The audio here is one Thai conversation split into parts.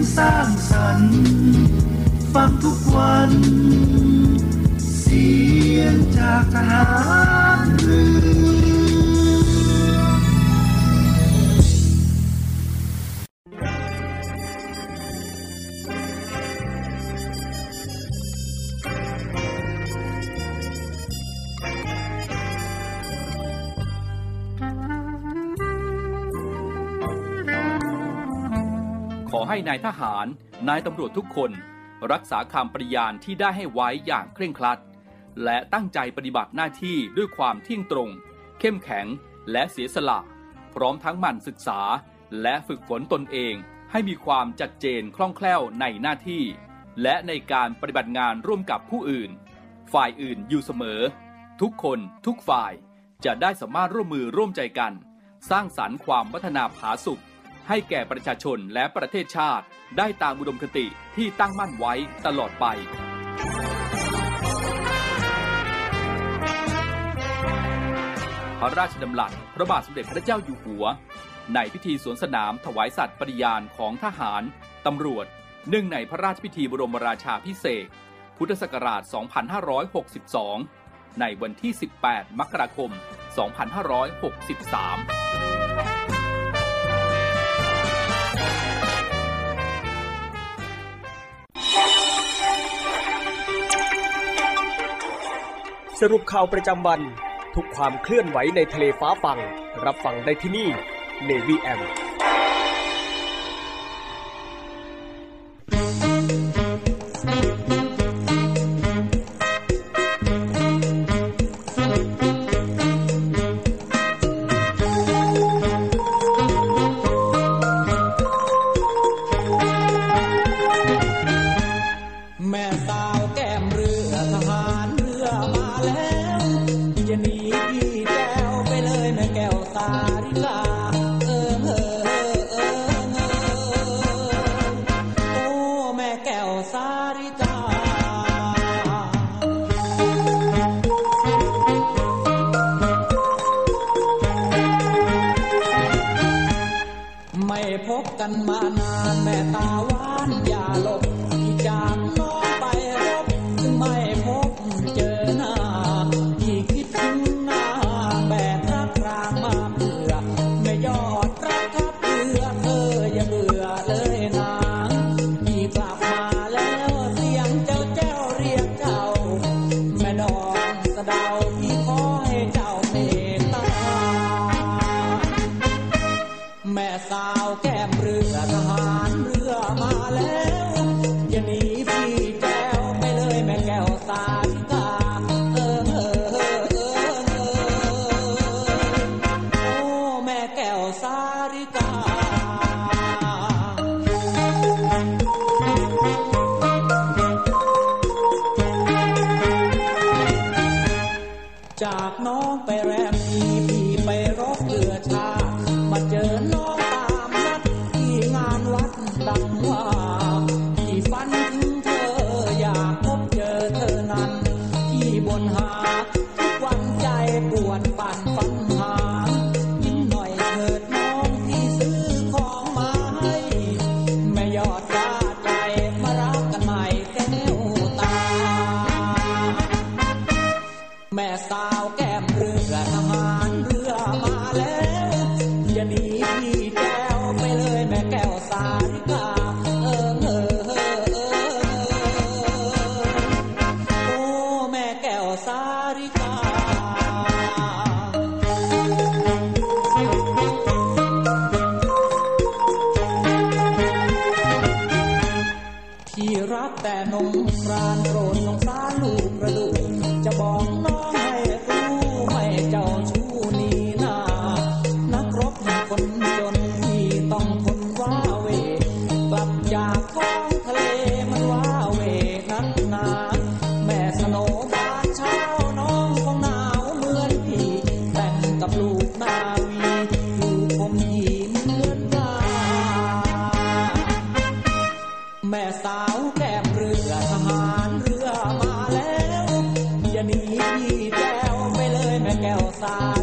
สร้างสรรค์ฟังทุกวันเสียงจากทหารเรือขอให้นายทหารนายตำรวจทุกคนรักษาคำปฏิญาณที่ได้ให้ไว้อย่างเคร่งครัดและตั้งใจปฏิบัติหน้าที่ด้วยความเที่ยงตรงเข้มแข็งและเสียสละพร้อมทั้งหมั่นศึกษาและฝึกฝนตนเองให้มีความชัดเจนคล่องแคล่วในหน้าที่และในการปฏิบัติงานร่วมกับผู้อื่นฝ่ายอื่นอยู่เสมอทุกคนทุกฝ่ายจะได้สามารถร่วมมือร่วมใจกันสร้างสรรค์ความพัฒนาผาสุกให้แก่ประชาชนและประเทศชาติได้ตามอุดมคติที่ตั้งมั่นไว้ตลอดไปพระราชดำรัสพระบาทสมเด็จพระเจ้าอยู่หัวในพิธีสวนสนามถวายสัตย์ปฏิญาณของทหารตำรวจเนื่องในพระราชพิธีบรมราชาภิเษกพุทธศักราช 2562 ในวันที่ 18 มกราคม 2563 สรุปข่าวประจำวันทุกความเคลื่อนไหวในทะเลฟ้าฟังรับฟังได้ที่นี่ Navy AM กันมานานแม่ตาหวานอย่าหลบที่จากน้องไปรบถึงไม่พบเจอหน้าที่คิดถึงหน้าแบบรักรางมาเบื่อไม่ยอดรักทับเบื่อเธออย่าเบื่อเลยนะที่กลับมาแล้วเสียงเจ้าแจ้วเรียกเจ้าแม่ดอกสะเดาที่ขอให้เจ้าเมตตาแม่สาวแก้มเรือทหารเรือมาแล้วอย่าหนีพี่แก้วไปเลยแม่แก้วสาริกาโอ้แม่แก้วสาริกาจากน้องไปแรมพี่ไปรบเรือชามาเจอน้องตามนัดที่งานวัดดังว่าที่ฝันถึงเธออยากพบเจอเธอนั้นที่บนหาทุกวันใจปวดปั่นฝันหายิ้มหน่อยเถิดน้องที่ซื้อของมาให้แม่ยอดว่าใจมารักกันใหม่แก้วตาแม่สาวแก้มเรือทหารเรือมาแล้วอย่าหนีพี่แก้วไปเลยแม่แก้วสาริกาโอ้แม่แก้วสาริกาที่รักแต่นงครานโปรดสงสารลูกกระดูกจะบอกน้องให้รู้ไม่เจ้าชู้นี่นานักรบคนจนที่ต้องทนว้าเวกลับจากท้องทะเลมันว้าเวนักหนาแม่สโนบานเช้าน้องคงหนาวเหมือนพี่แต่งกับลูกนาวีอยู่คมหีเหมือนกาแม่สาวแก้มเรือทหารเรือมาแล้วอย่าหนีพี่แก้วไปเลยแม่แก้วสา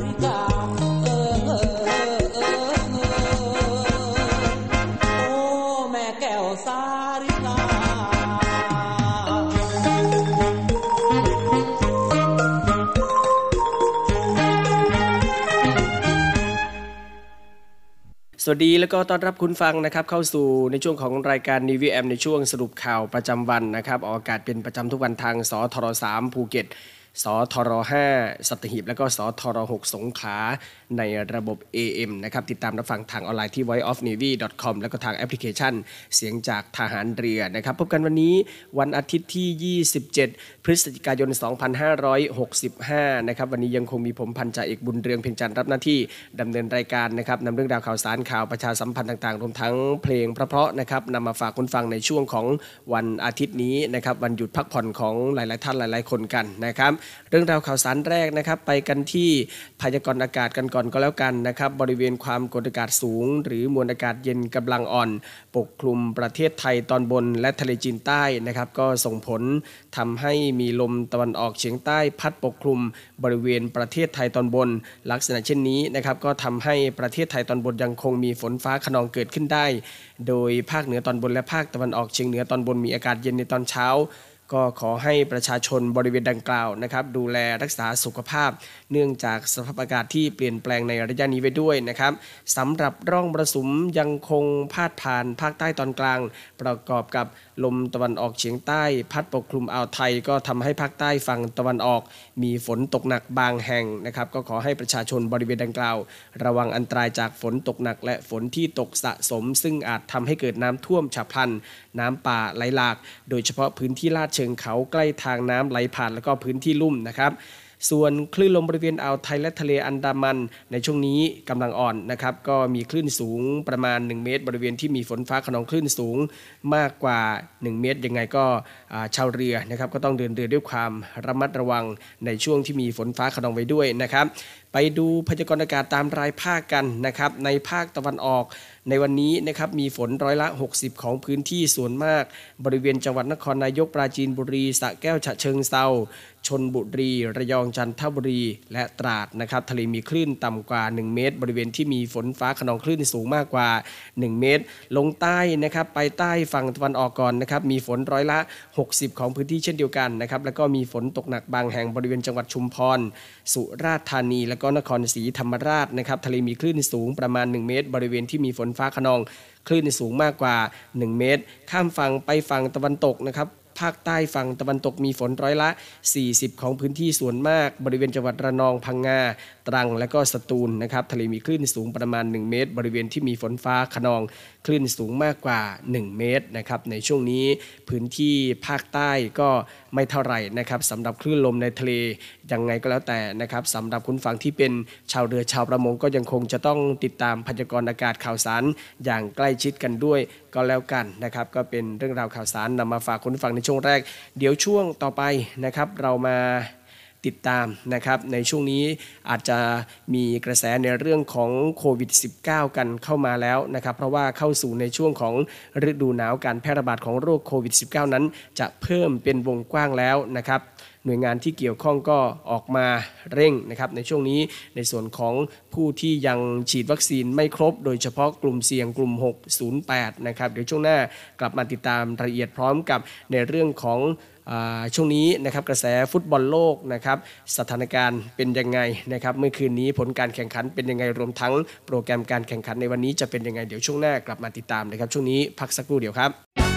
สวัสดีแล้วก็ต้อนรับคุณฟังนะครับเข้าสู่ในช่วงของรายการ Navy AM ในช่วงสรุปข่าวประจำวันนะครับออกอากาศเป็นประจำทุกวันทางสทร3ภูเก็ตสทร5สัตหีบและก็สทร6สงขลาในระบบ AM นะครับติดตามรับฟังทางออนไลน์ที่ voiceofnavy.com แล้วก็ทางแอปพลิเคชันเสียงจากทหารเรือนะครับพบกันวันนี้วันอาทิตย์ที่27พฤศจิกายน2565นะครับวันนี้ยังคงมีผมพันจ่าเอกบุญเรืองเพ็ญจันทร์รับหน้าที่ดำเนินรายการนะครับนำเรื่องราวข่าวสารข่าวประชาสัมพันธ์ต่างๆรวมทั้งเพลงเพราะๆนะครับนำมาฝากคุณฟังในช่วงของวันอาทิตย์นี้นะครับวันหยุดพักผ่อนของหลายๆท่านหลายๆคนกันนะครับเรื่องราวข่าวสารแรกนะครับไปกันที่พยากรณ์อากาศกันก่อนก็แล้วกันนะครับบริเวณความกดอากาศสูงหรือมวลอากาศเย็นกำลังอ่อนปกคลุมประเทศไทยตอนบนและทะเลจีนใต้นะครับก็ส่งผลทำให้มีลมตะวันออกเฉียงใต้พัดปกคลุมบริเวณประเทศไทยตอนบนลักษณะเช่นนี้นะครับก็ทำให้ประเทศไทยตอนบนยังคงมีฝนฟ้าคะนองเกิดขึ้นได้โดยภาคเหนือตอนบนและภาคตะวันออกเฉียงเหนือตอนบนมีอากาศเย็นในตอนเช้าก็ขอให้ประชาชนบริเวณดังกล่าวนะครับดูแลรักษาสุขภาพเนื่องจากสภาพอากาศที่เปลี่ยนแปลงในระยะนี้ไว้ด้วยนะครับสำหรับร่องมรสุมยังคงพาดผ่านภาคใต้ตอนกลางประกอบกับลมตะวันออกเฉียงใต้พัดปกคลุมอ่าวไทยก็ทำให้ภาคใต้ฝั่งตะวันออกมีฝนตกหนักบางแห่งนะครับก็ขอให้ประชาชนบริเวณดังกล่าวระวังอันตรายจากฝนตกหนักและฝนที่ตกสะสมซึ่งอาจทำให้เกิดน้ำท่วมฉับพลันน้ำป่าไหลหลากโดยเฉพาะพื้นที่ลาดเชิงเขาใกล้ทางน้ำไหลผ่านแล้วก็พื้นที่ลุ่มนะครับส่วนคลื่นลมบริเวณอ่าวไทยและทะเลอันดามันในช่วงนี้กำลังอ่อนนะครับก็มีคลื่นสูงประมาณ1เมตรบริเวณที่มีฝนฟ้าคะนองคลื่นสูงมากกว่า1เมตรยังไงก็ชาวเรือนะครับก็ต้องเดินเรือด้วยความระมัดระวังในช่วงที่มีฝนฟ้าคะนองไว้ด้วยนะครับไปดูพยากรณ์อากาศตามรายภาคกันนะครับในภาคตะวันออกในวันนี้นะครับมีฝนร้อยละ60ของพื้นที่ส่วนมากบริเวณจังหวัดนครนายกปราจีนบุรีสระแก้วฉะเชิงเทราชลบุรีระยองจันทบุรีและตราดนะครับทะเลมีคลื่นต่ำกว่า1เมตรบริเวณที่มีฝนฟ้าคะนองคลื่นสูงมากกว่า1เมตรลงใต้นะครับไปใต้ฝั่งตะวันออกก่อนนะครับมีฝนร้อยละ60ของพื้นที่เช่นเดียวกันนะครับแล้วก็มีฝนตกหนักบางแห่งบริเวณจังหวัดชุมพรสุราษฎร์ธานีและก็นครศรีธรรมราชนะครับทะเลมีคลื่นสูงประมาณ1เมตรบริเวณที่มีฝนฟ้าคะนองคลื่นสูงมากกว่า1เมตรข้ามฝั่งไปฝั่งตะวันตกนะครับภาคใต้ฝั่งตะวันตกมีฝนร้อยละ40ของพื้นที่ส่วนมากบริเวณจังหวัดระนองพังงาตรังและก็สตูลนะครับทะเลมีคลื่นสูงประมาณ1เมตรบริเวณที่มีฝนฟ้าคะนองคลื่นสูงมากกว่า1เมตรนะครับในช่วงนี้พื้นที่ภาคใต้ก็ไม่เท่าไหร่นะครับสำหรับคลื่นลมในทะเลยังไงก็แล้วแต่นะครับสำหรับคุณฟังที่เป็นชาวเรือชาวประมงก็ยังคงจะต้องติดตามพยากรณ์อากาศข่าวสารอย่างใกล้ชิดกันด้วยก็แล้วกันนะครับก็เป็นเรื่องราวข่าวสารนำมาฝากคุณฟังในช่วงแรกเดี๋ยวช่วงต่อไปนะครับเรามาติดตามนะครับในช่วงนี้อาจจะมีกระแสในเรื่องของโควิด -19 กันเข้ามาแล้วนะครับเพราะว่าเข้าสู่ในช่วงของฤดูหนาวการแพร่ระบาดของโรคโควิด -19 นั้นจะเพิ่มเป็นวงกว้างแล้วนะครับหน่วยงานที่เกี่ยวข้องก็ออกมาเร่งนะครับในช่วงนี้ในส่วนของผู้ที่ยังฉีดวัคซีนไม่ครบโดยเฉพาะกลุ่มเสี่ยงกลุ่ม608นะครับเดี๋ยวช่วงหน้ากลับมาติดตามรายละเอียดพร้อมกับในเรื่องของช่วงนี้นะครับกระแสฟุตบอลโลกนะครับสถานการณ์เป็นยังไงนะครับเมื่อคืนนี้ผลการแข่งขันเป็นยังไงรวมทั้งโปรแกรมการแข่งขันในวันนี้จะเป็นยังไงเดี๋ยวช่วงหน้ากลับมาติดตามนะครับช่วงนี้พักสักครู่เดียวครับ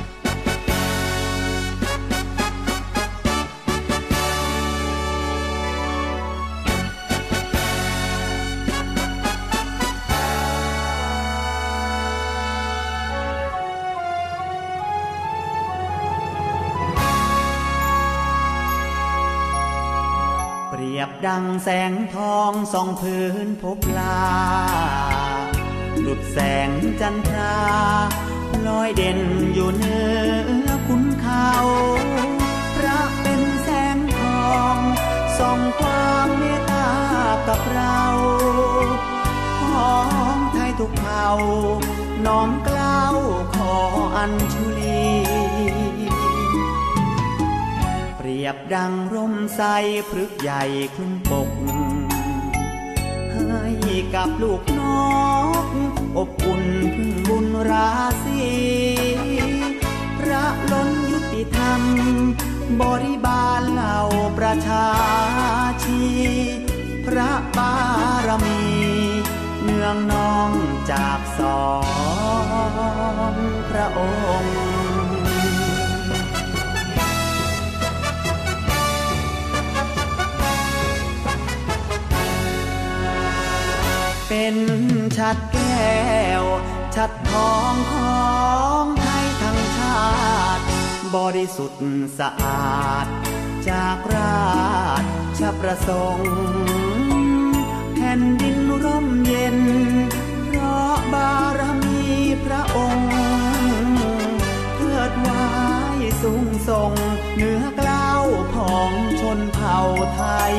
เปรียบดังแสงทองส่องพื้นพบลาหลุดแสงจันทราลอยเด่นอยู่เหนือขุนเขาพระเป็นแสงทองส่องความเมตตากับเราของไทยทุกเผ่าน้อมเกล้าขออัญชุลีเปรียบดังร่มไทรพฤกษ์ใหญ่คลุมปกให้กับลูกนกอบอุ่นพึ่งบุญราศีพระล้นยุติธรรมบริบาลเหล่าประชาชีพระบารมีเหนืนืองน้องจากสองพระองค์เป็นชัดแก้วชัดทองของไทยทั้งชาติบริสุทธิ์สะอาดจากราชประสงค์แผ่นดินร่มเย็นเพราะบารมีพระองค์เทิดไว้สูงส่งเหนือกล้าวของชนเผ่าไทย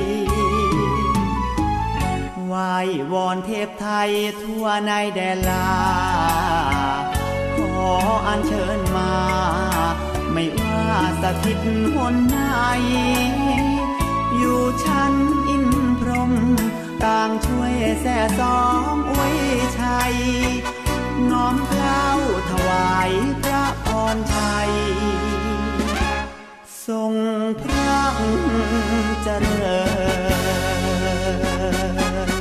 ไหว้วอนเทพไทยทั่วในแดนลาขออัญเชิญมาไม่ว่าสถิตหนไหนอยู่ชั้นอินพรหมต่างช่วยแส่ซ้อมอวยชัยน้อมเกล้าถวายพระพรชัยทรงพระเจริญ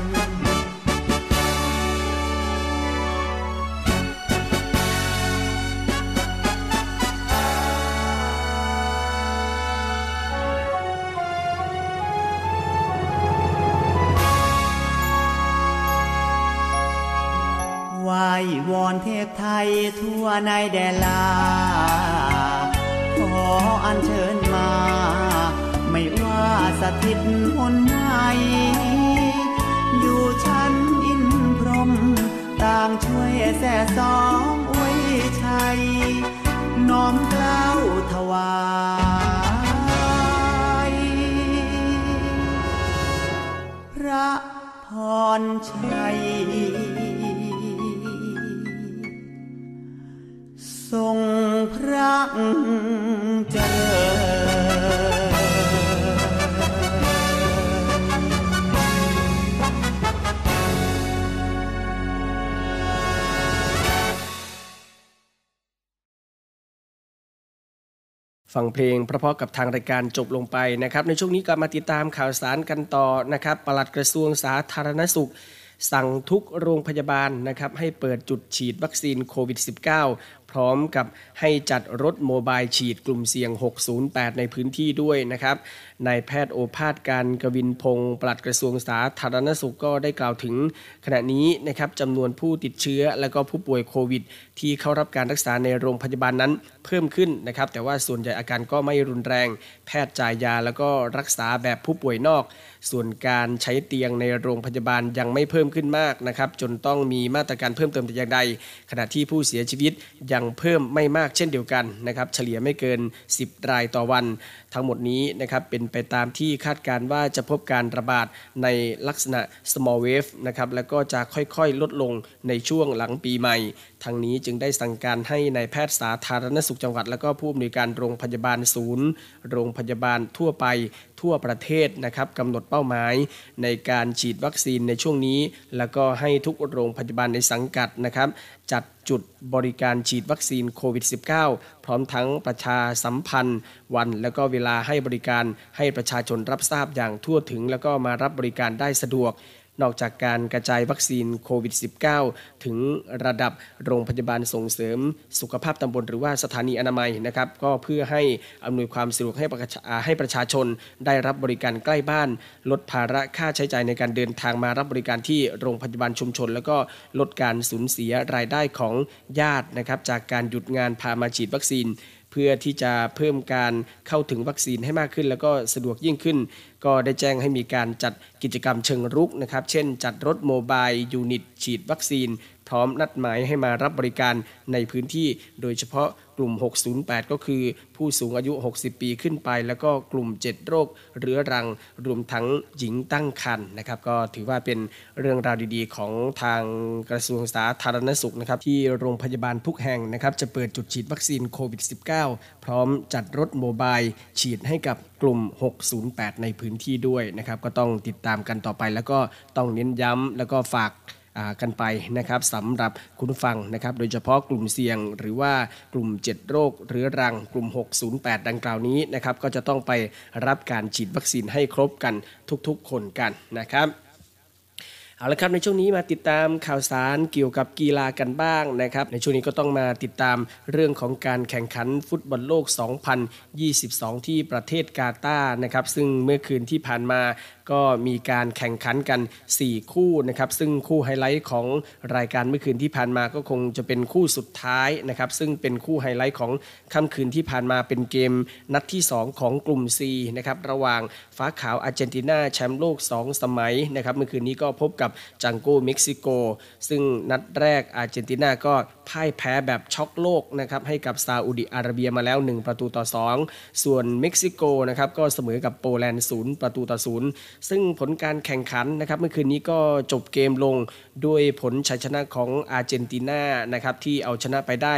ไหว้วอนเทพไทยทั่วในแดนลาขออัญเชิญมาไม่ว่าสถิตหนไหนอยู่ชั้นอินพรหมต่างช่วยแส่ซ้อมอวยชัยน้อมเกล้าถวายพระพรชัยทรงพระเจริฟังเพลงเพราะๆกับทางรายการจบลงไปนะครับในช่วงนี้กลับมาติดตามข่าวสารกันต่อนะครับปลัดกระทรวงสาธารณสุขสั่งทุกโรงพยาบาลนะครับให้เปิดจุดฉีดวัคซีนโควิด -19 พร้อมกับให้จัดรถโมบายฉีดกลุ่มเสี่ยง608ในพื้นที่ด้วยนะครับนายแพทย์โอภาสการกวินพงศ์ปลัดกระทรวงสาธารณสุขก็ได้กล่าวถึงขณะนี้นะครับจำนวนผู้ติดเชื้อและก็ผู้ป่วยโควิดที่เข้ารับการรักษาในโรงพยาบาลนั้นเพิ่มขึ้นนะครับแต่ว่าส่วนใหญ่อาการก็ไม่รุนแรงแพทย์จ่ายยาแล้วก็รักษาแบบผู้ป่วยนอกส่วนการใช้เตียงในโรงพยาบาลยังไม่เพิ่มขึ้นมากนะครับจนต้องมีมาตรการเพิ่มเติมแต่อย่างใดขณะที่ผู้เสียชีวิตยังเพิ่มไม่มากเช่นเดียวกันนะครับเฉลี่ยไม่เกิน10รายต่อวันทั้งหมดนี้นะครับเป็นไปตามที่คาดการณ์ว่าจะพบการระบาดในลักษณะ small wave นะครับแล้วก็จะค่อยๆลดลงในช่วงหลังปีใหม่ทางนี้จึงได้สั่งการให้นายแพทย์สาธารณสุขจังหวัดและก็ผู้อำนวยการโรงพยาบาลศูนย์โรงพยาบาลทั่วไปทั่วประเทศนะครับกำหนดเป้าหมายในการฉีดวัคซีนในช่วงนี้แล้วก็ให้ทุกโรงพยาบาลในสังกัดนะครับจัดจุดบริการฉีดวัคซีนโควิด -19 พร้อมทั้งประชาสัมพันธ์วันและก็เวลาให้บริการให้ประชาชนรับทราบอย่างทั่วถึงแล้วก็มารับบริการได้สะดวกนอกจากการกระจายวัคซีนโควิด -19 ถึงระดับโรงพยาบาลส่งเสริมสุขภาพตำบลหรือว่าสถานีอนามัยนะครับก็เพื่อให้อำนวยความสะดวกให้ประชาชนได้รับบริการใกล้บ้านลดภาระค่าใช้จ่ายในการเดินทางมารับบริการที่โรงพยาบาลชุมชนแล้วก็ลดการสูญเสียรายได้ของญาตินะครับจากการหยุดงานพามาฉีดวัคซีนเพื่อที่จะเพิ่มการเข้าถึงวัคซีนให้มากขึ้นแล้วก็สะดวกยิ่งขึ้นก็ได้แจ้งให้มีการจัดกิจกรรมเชิงรุกนะครับเช่นจัดรถโมบายยูนิตฉีดวัคซีนพร้อมนัดหมายให้มารับบริการในพื้นที่โดยเฉพาะกลุ่ม608ก็คือผู้สูงอายุ60ปีขึ้นไปแล้วก็กลุ่ม7โรคเรื้อรังรวมทั้งหญิงตั้งครรภ์นะครับก็ถือว่าเป็นเรื่องราวดีๆของทางกระทรวงสาธารณสุขนะครับที่โรงพยาบาลทุกแห่งนะครับจะเปิดจุดฉีดวัคซีนโควิด -19 พร้อมจัดรถโมบายฉีดให้กับกลุ่ม608ในพื้นที่ด้วยนะครับก็ต้องติดตามกันต่อไปแล้วก็ต้องเน้นย้ำแล้วก็ฝากกันไปนะครับสำหรับคุณผู้ฟังนะครับโดยเฉพาะกลุ่มเสี่ยงหรือว่ากลุ่ม7โรคเรื้อรังกลุ่ม608ดังกล่าวนี้นะครับก็จะต้องไปรับการฉีดวัคซีนให้ครบกันทุกๆคนกันนะครับเอาละครับในช่วงนี้มาติดตามข่าวสารเกี่ยวกับกีฬากันบ้างนะครับในช่วงนี้ก็ต้องมาติดตามเรื่องของการแข่งขันฟุตบอลโลก 2022 ที่ประเทศกาตาร์นะครับซึ่งเมื่อคืนที่ผ่านมาก็มีการแข่งขันกัน4คู่นะครับซึ่งคู่ไฮไลท์ของรายการเมื่อคืนที่ผ่านมาก็คงจะเป็นคู่สุดท้ายนะครับซึ่งเป็นคู่ไฮไลท์ของค่ำคืนที่ผ่านมาเป็นเกมนัดที่2ของกลุ่ม C นะครับระหว่างฟ้าขาวอาร์เจนตินาแชมป์โลก2สมัยนะครับเมื่อคืนนี้ก็พบกับจังโกเม็กซิโกซึ่งนัดแรกอาร์เจนตินาก็พ่ายแพ้แบบช็อกโลกนะครับให้กับซาอุดิอาระเบียมาแล้ว1-2ส่วนเม็กซิโกนะครับก็เสมอกับโปแลนด์0-0ซึ่งผลการแข่งขันนะครับเมื่อคืนนี้ก็จบเกมลงด้วยผลชัยชนะของอาร์เจนตินานะครับที่เอาชนะไปได้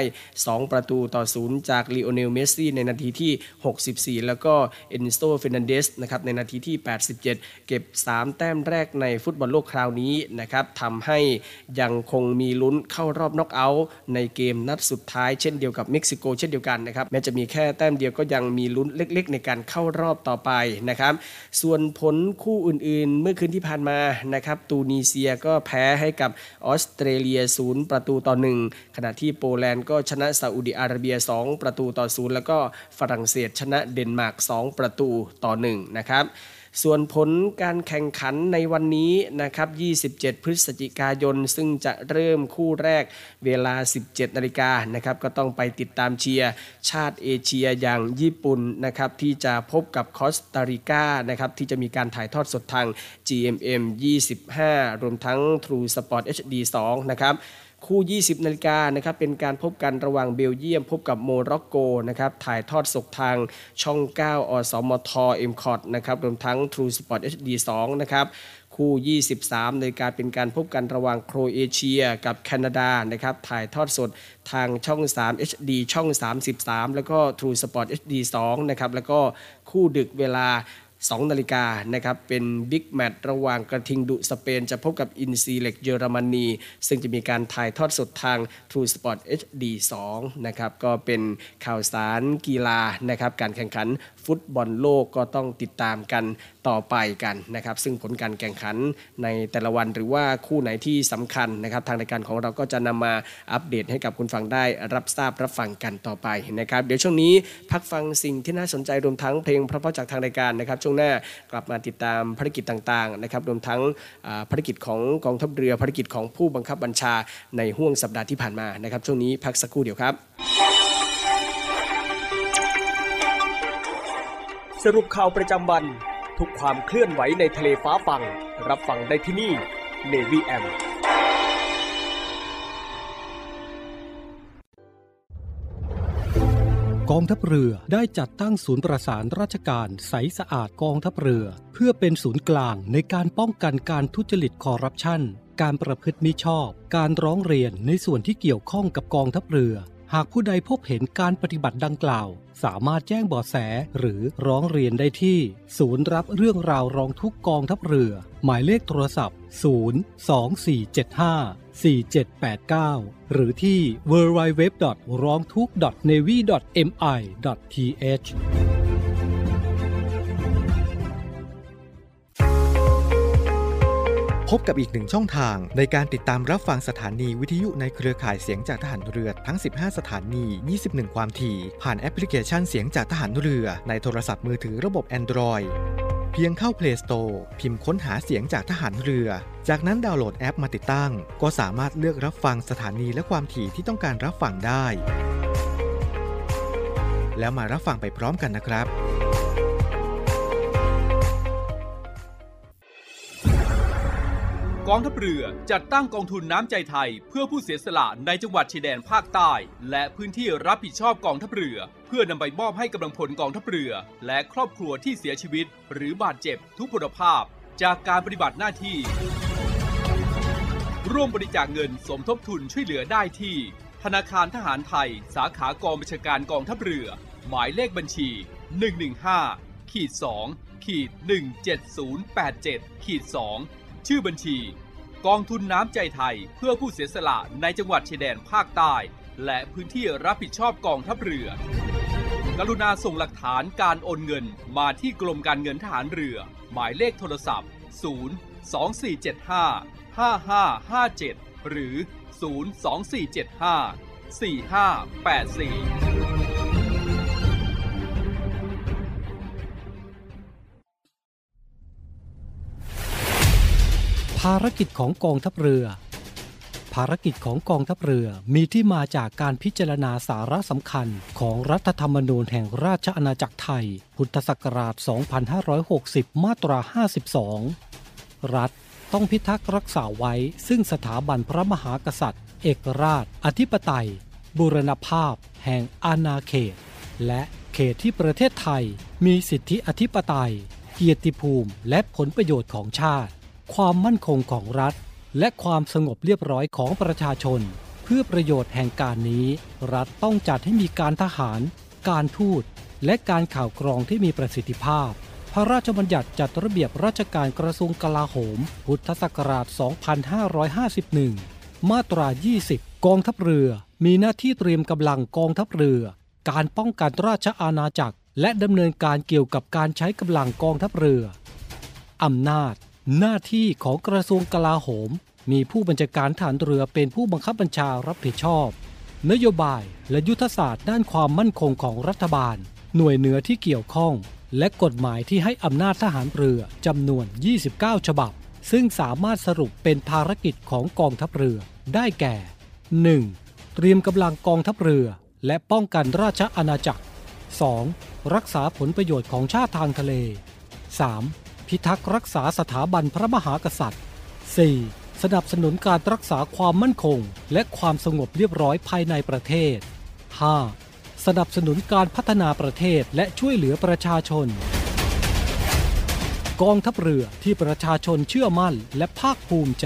2-0จากลีโอเนลเมสซี่ในนาทีที่64แล้วก็เอนโซเฟร์นันเดสนะครับในนาทีที่87เก็บ3แต้มแรกในฟุตบอลโลกคราวนี้นะครับทำให้ยังคงมีลุ้นเข้ารอบน็อกเอาท์ในเกมนัดสุดท้ายเช่นเดียวกับเม็กซิโกเช่นเดียวกันนะครับแม้จะมีแค่แต้มเดียวก็ยังมีลุ้นเล็กๆในการเข้ารอบต่อไปนะครับส่วนผลคู่อื่นๆเมื่อคืนที่ผ่านมานะครับตูนิเซียก็แพ้ให้กับออสเตรเลีย0-1ขณะที่โปแลนด์ก็ชนะซาอุดิอาระเบีย2-0แล้วก็ฝรั่งเศสชนะเดนมาร์ก2-1นะครับส่วนผลการแข่งขันในวันนี้นะครับ27พฤศจิกายนซึ่งจะเริ่มคู่แรกเวลา 17 นาฬิกานะครับก็ต้องไปติดตามเชียร์ชาติเอเชียอย่างญี่ปุ่นนะครับที่จะพบกับคอสตาริกานะครับที่จะมีการถ่ายทอดสดทาง GMM 25รวมทั้ง True Sport HD 2นะครับคู่ 20 นาฬิกานะครับเป็นการพบกันระหว่างเบลเยียมพบกับโมร็อกโกนะครับถ่ายทอดสดทางช่อง 9 อสมท M-KOT นะครับรวมทั้ง True Sport HD 2นะครับคู่ 23 นาฬิกาเป็นการพบกันระหว่างโครเอเชียกับแคนาดานะครับถ่ายทอดสดทางช่อง 3 HD ช่อง 33แล้วก็ True Sport HD 2นะครับแล้วก็คู่ดึกเวลา2 นาฬิกานะครับเป็นบิ๊กแมตช์ระหว่างกระทิงดุสเปนจะพบกับอินซีเล็กเยอรมนีซึ่งจะมีการถ่ายทอดสดทาง True Sport HD 2นะครับก็เป็นข่าวสารกีฬานะครับการแข่งขันฟุตบอลโลกก็ต้องติดตามกันต่อไปกันนะครับซึ่งผลการแข่งขันในแต่ละวันหรือว่าคู่ไหนที่สำคัญนะครับทางรายการของเราก็จะนำมาอัปเดตให้กับคุณฟังได้รับทราบรับฟังกันต่อไปนะครับเดี๋ยวช่วงนี้พักฟังสิ่งที่น่าสนใจรวมทั้งเพลงเพราะๆจากทางรายการนะครับช่วงหน้ากลับมาติดตามภารกิจต่างๆนะครับรวมทั้งภารกิจของกองทัพเรือภารกิจของผู้บังคับบัญชาในห้วงสัปดาห์ที่ผ่านมานะครับช่วงนี้พักสักครู่เดียวครับสรุปข่าวประจำวันทุกความเคลื่อนไหวในทะเลฟ้าฟังรับฟังได้ที่นี่ Navy AM กองทัพเรือได้จัดตั้งศูนย์ประสานราชการใสสะอาดกองทัพเรือเพื่อเป็นศูนย์กลางในการป้องกันการทุจริตคอร์รัปชันการประพฤติมิชอบการร้องเรียนในส่วนที่เกี่ยวข้องกับกองทัพเรือหากผู้ใดพบเห็นการปฏิบัติดังกล่าวสามารถแจ้งเบาะแสหรือร้องเรียนได้ที่ศูนย์รับเรื่องราวร้องทุกข์กองทัพเรือหมายเลขโทรศัพท์024754789หรือที่ www.rongthuk.navy.mi.th พบกับอีกหนึ่งช่องทางในการติดตามรับฟังสถานีวิทยุในเครือข่ายเสียงจากทหารเรือทั้ง15สถานี21ความถี่ผ่านแอปพลิเคชันเสียงจากทหารเรือในโทรศัพท์มือถือระบบ Android เพียงเข้า Play Store พิมพ์ค้นหาเสียงจากทหารเรือจากนั้นดาวน์โหลดแอปมาติดตั้งก็สามารถเลือกรับฟังสถานีและความถี่ที่ต้องการรับฟังได้แล้วมารับฟังไปพร้อมกันนะครับกองทัพเรือจัดตั้งกองทุนน้ำใจไทยเพื่อผู้เสียสละในจังหวัดชายแดนภาคใต้และพื้นที่รับผิดชอบกองทัพเรือเพื่อนำไปมอบให้กำลังพลกองทัพเรือและครอบครัวที่เสียชีวิตหรือบาดเจ็บทุกพลภาพจากการปฏิบัติหน้าที่ร่วมบริจาคเงินสมทบทุนช่วยเหลือได้ที่ธนาคารทหารไทยสาขากองบัญชาการกองทัพเรือหมายเลขบัญชี 115-2-17087-2ชื่อบัญชีกองทุนน้ำใจไทยเพื่อผู้เสียสละในจังหวัดชายแดนภาคใต้และพื้นที่รับผิดชอบกองทัพเรือกรุณาส่งหลักฐานการโอนเงินมาที่กรมการเงินทหารเรือหมายเลขโทรศัพท์02475 5557 หรือ 024754584 ภารกิจของกองทัพเรือภารกิจของกองทัพเรือมีที่มาจากการพิจารณาสาระสำคัญของรัฐธรรมนูญแห่งราชอาณาจักรไทยพุทธศักราช 2560 มาตรา 52 รัฐต้องพิทักษ์รักษาไว้ซึ่งสถาบันพระมหากษัตริย์เอกราชอธิปไตยบูรณภาพแห่งอาณาเขตและเขตที่ประเทศไทยมีสิทธิอธิปไตยเกียรติภูมิและผลประโยชน์ของชาติความมั่นคงของรัฐและความสงบเรียบร้อยของประชาชนเพื่อประโยชน์แห่งการนี้รัฐต้องจัดให้มีการทหารการทูตและการข่าวกรองที่มีประสิทธิภาพพระราชบัญญัติจัดระเบียบราชการกระทรวงกลาโหมพุทธศักราช 2551 มาตรา 20 กองทัพเรือมีหน้าที่เตรียมกำลังกองทัพเรือการป้องกันราชอาณาจักรและดำเนินการเกี่ยวกับการใช้กำลังกองทัพเรืออำนาจหน้าที่ของกระทรวงกลาโหมมีผู้บัญชาการทหารเรือเป็นผู้บังคับบัญชารับผิดชอบนโยบายและยุทธศาสตร์ด้านความมั่นคงของรัฐบาลหน่วยเหนือที่เกี่ยวข้องและกฎหมายที่ให้อำนาจทหารเรือจำนวน 29 ฉบับซึ่งสามารถสรุปเป็นภารกิจของกองทัพเรือได้แก่ 1. เตรียมกำลังกองทัพเรือและป้องกันราชอาณาจักร 2. รักษาผลประโยชน์ของชาติทางทะเล 3. พิทักษ์รักษาสถาบันพระมหากษัตริย์ 4. สนับสนุนการรักษาความมั่นคงและความสงบเรียบร้อยภายในประเทศ 5. สนับสนุนการพัฒนาประเทศและช่วยเหลือประชาชนกองทัพเรือที่ประชาชนเชื่อมั่นและภาคภูมิใจ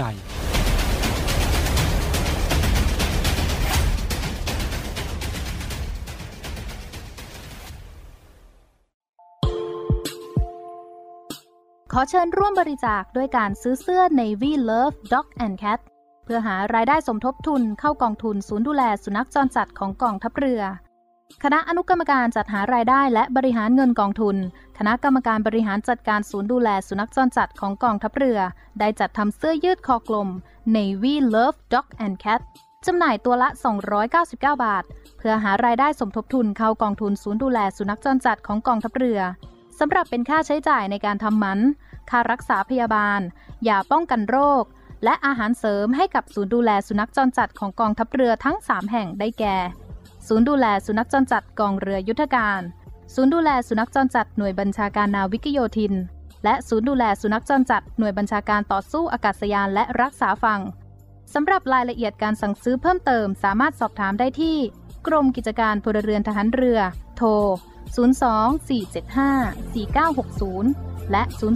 ขอเชิญร่วมบริจาคด้วยการซื้อเสื้อ Navy Love Dog and Cat เพื่อหารายได้สมทบทุนเข้ากองทุนศูนย์ดูแลสุนัขจรจัดของกองทัพเรือคณะอนุกรรมการจัดหารายได้และบริหารเงินกองทุนคณะกรรมการบริหารจัดการศูนย์ดูแลสุนัขจรจัดของกองทัพเรือได้จัดทำเสื้อยืดคอกลม Navy Love Dog and Cat จำหน่ายตัวละ299 บาทเพื่อหารายได้สมทบทุนเข้ากองทุนศูนย์ดูแลสุนัขจรจัดของกองทัพเรือสำหรับเป็นค่าใช้จ่ายในการทำหมันค่ารักษาพยาบาลยาป้องกันโรคและอาหารเสริมให้กับศูนย์ดูแลสุนัขจรจัดของกองทัพเรือทั้ง3แห่งได้แก่ศูนย์ดูแลสุนัขจรจัดกองเรือยุทธการศูนย์ดูแลสุนัขจรจัดหน่วยบัญชาการนาวิกโยธินและศูนย์ดูแลสุนัขจรจัดหน่วยบัญชาการต่อสู้อากาศยานและรักษาฝั่งสำหรับรายละเอียดการสั่งซื้อเพิ่มเติมสามารถสอบถามได้ที่กรมกิจการพลเรือนทหารเรือโทร02-475-4960 และ 02-475-3081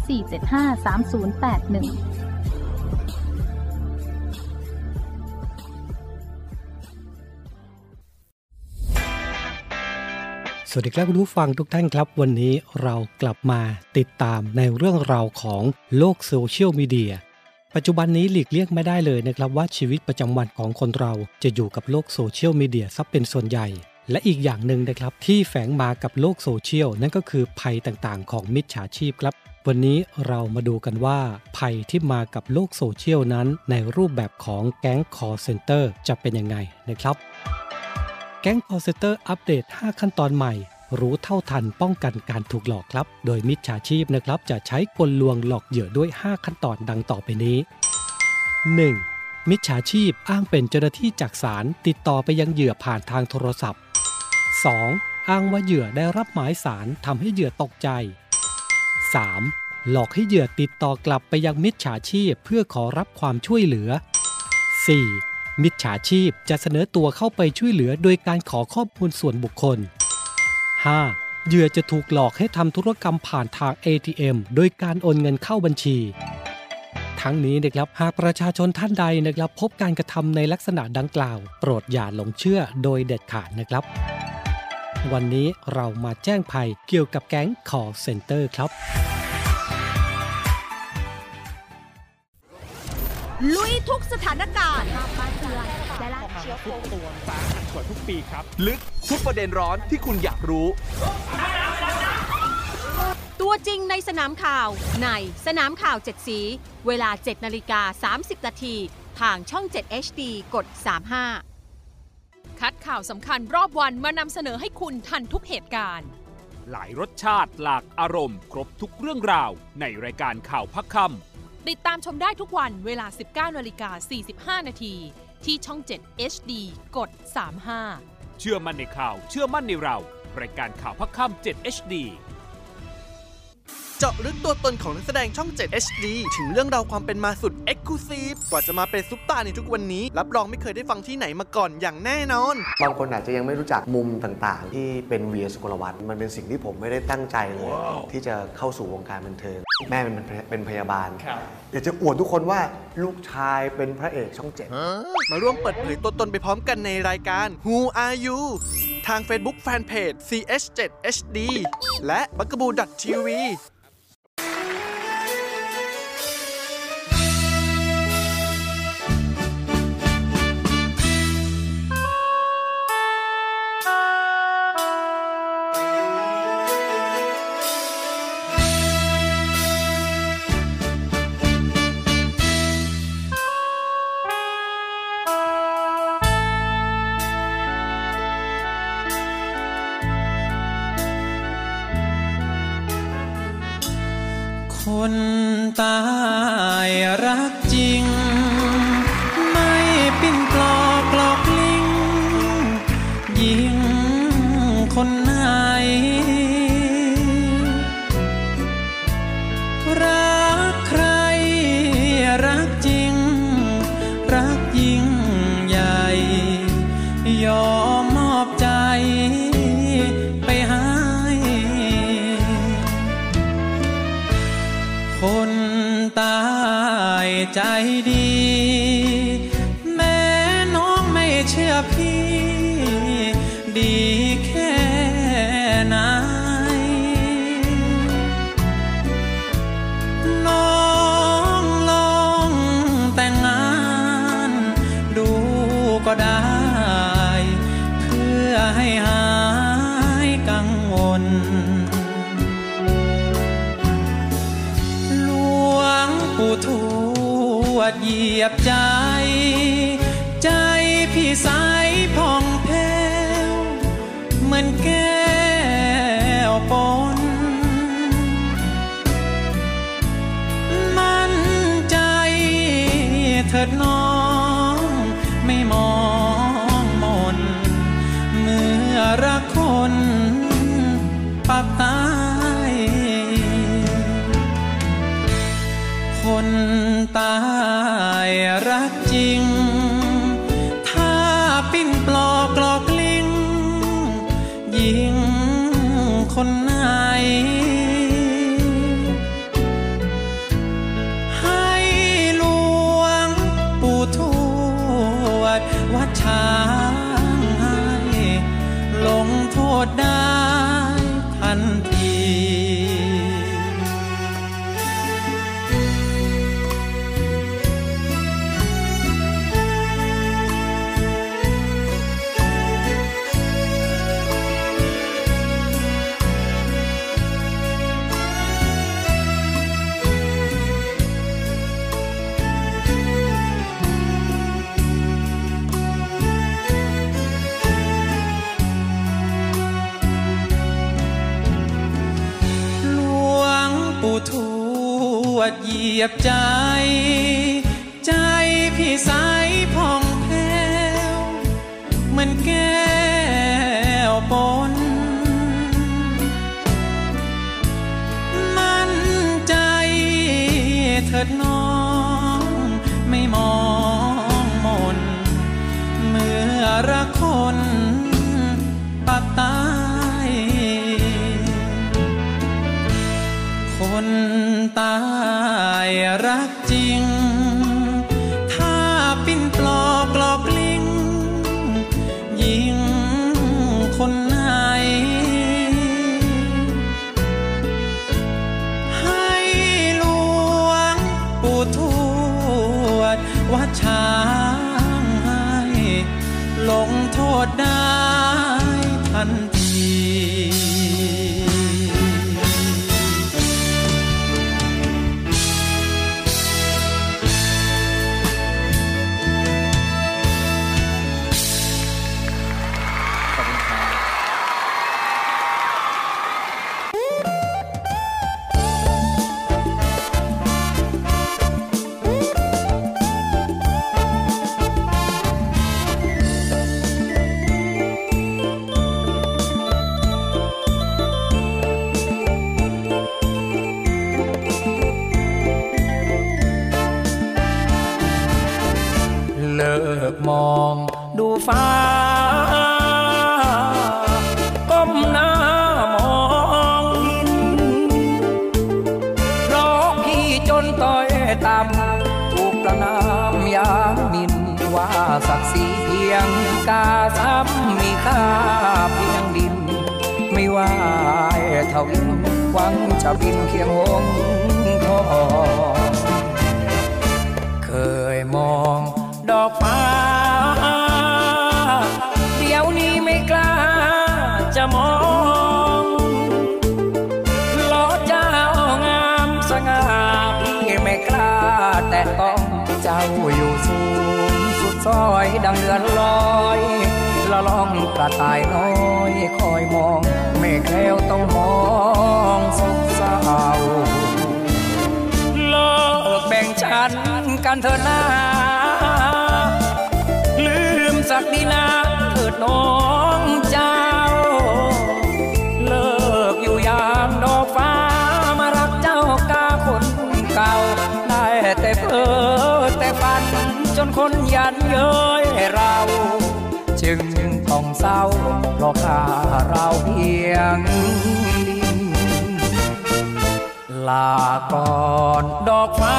สวัสดีครับคุณผู้ฟังทุกท่านครับวันนี้เรากลับมาติดตามในเรื่องราวของโลกโซเชียลมีเดียปัจจุบันนี้หลีกเลี่ยงไม่ได้เลยนะครับว่าชีวิตประจำวันของคนเราจะอยู่กับโลกโซเชียลมีเดียซะเป็นส่วนใหญ่และอีกอย่างหนึ่งนะครับที่แฝงมากับโลกโซเชียลนั่นก็คือภัยต่างๆของมิจฉาชีพครับวันนี้เรามาดูกันว่าภัยที่มากับโลกโซเชียลนั้นในรูปแบบของแก๊ง call center จะเป็นยังไงนะครับแก๊ง call center อัปเดต5ขั้นตอนใหม่รู้เท่าทันป้องกันการถูกหลอกครับโดยมิจฉาชีพนะครับจะใช้กลลวงหลอกเหยื่อด้วย5ขั้นตอนดังต่อไปนี้ 1. มิจฉาชีพอ้างเป็นเจ้าหน้าที่จากศาลติดต่อไปยังเหยื่อผ่านทางโทรศัพท์ 2. อ้างว่าเหยื่อได้รับหมายศาลทำให้เหยื่อตกใจ 3. หลอกให้เหยื่อติดต่อกลับไปยังมิจฉาชีพเพื่อขอรับความช่วยเหลือ 4. มิจฉาชีพจะเสนอตัวเข้าไปช่วยเหลือโดยการขอข้อมูลส่วนบุคคล 5. เหยื่อจะถูกหลอกให้ทำธุรกรรมผ่านทาง ATM โดยการโอนเงินเข้าบัญชีทั้งนี้นะครับหากประชาชนท่านใดนะครับพบการกระทำในลักษณะดังกล่าวโปรดอย่าหลงเชื่อโดยเด็ดขาดนะครับวันนี้เรามาแจ้งภัยเกี่ยวกับแก๊ง call center ครับลุยทุกสถานการณ์ทุกตัวฟ้าหันสวยทุกปีครับลึกทุกประเด็นร้อนที่คุณอยากรู้ตัวจริงในสนามข่าวในสนามข่าว7สีเวลา 7:30 น.ทางช่อง 7 HD กด 35 คัดข่าวสำคัญรอบวันมานำเสนอให้คุณทันทุกเหตุการณ์หลายรสชาติหลากอารมณ์ครบทุกเรื่องราวในรายการข่าวพักค่ำติดตามชมได้ทุกวันเวลา 19:45 น.ที่ช่อง 7 HD กด 35 เชื่อมั่นในข่าวเชื่อมั่นในเรารายการข่าวพักค่ำ 7 HD เจาะลึกตัวตนของนักแสดงช่อง 7 HD ถึงเรื่องราวความเป็นมาสุด Exclusive กว่าจะมาเป็นซุปตาร์ในทุกวันนี้รับรองไม่เคยได้ฟังที่ไหนมาก่อนอย่างแน่นอนบางคนอาจจะยังไม่รู้จักมุมต่างๆที่เป็นเวียสุกลวัฒน์มันเป็นสิ่งที่ผมไม่ได้ตั้งใจเลย ที่จะเข้าสู่วงการบันเทิงแม่เป็นพยาบาลอยากจะอวดทุกคนว่าลูกชายเป็นพระเอกช่อง 7 มาร่วมเปิดเผยตัวตนไปพร้อมกันในรายการ Who Are You ทาง Facebook Fanpage CH7HD และ bugaboo.tv คนตายรักจริงไม่ปิ้นปลอกหลอกลิงยิงคนไหนรักใครรักจริงรักยิ่งใหญ่ยอมมอบใจไปให้คนตายใจดีแม้น้องไม่เชื่อพี่ดีแค่ไหนน้องลองแต่งงานดูก็ได้เพื่อให้หายกังวลปู่ทวดเหยียบใจใจพี่ใสผ่องแผ้วเหมือนแก้วปนมั่นใจเถิดน้องไม่มองมนเมื่อรักคนปักตายคนตายรักจริงถ้าปิ้นปลอกหลอกลิงยิงคนไหนให้หลวงปู่ทวดวัดช้างให้ลงโทษได้ทันทีทวดเหยียบใจใจพี่ใสผ่องแผ้วเหมือนแก้วปนมั่นใจเถิดน้องไม่มองมนเมื่อรักคนปักตายคนตายรักจริงถ้าปิ้นปลอกหลอกลิงยิงคนไหนให้หลวงปู่ทวดวัดช้างให้ลงโทษได้ทันทีเลิกมองดูฟ้าก้มหน้ามองดินเพราะพี่จนต้อยต่ำถูกประนามยามมินว่าศักดิ์ศรีเพียงกาซ้ำมีค่าเพียงดินไม่ว่าเท่าอินหวังจะบินเคียงหงทองเคยมองดอกฟ้าเดี๋ยวนี้ไม่กล้าจะมองล้อเจ้างามสง่าพี่ไม่กล้าแต่ต้องเจ้าอยู่สูงสุดซอยดังเดือนลอยละล่องกระต่ายน้อยคอยมองไม่แคล้วต้องมองสุขเศร้าเลิกแบ่งฉันกันเถอะนะลืมศักดินาเถิดน้องเจ้าเลิกอยู่อย่างดอกฟ้ามารักเจ้ากาคนเก่าได้แต่เพ้อแต่ฝันจนคนยันเย้ยเราจึงต้องเศร้าเพราะข้าเราเพียงดินลาก่อนดอกฟ้า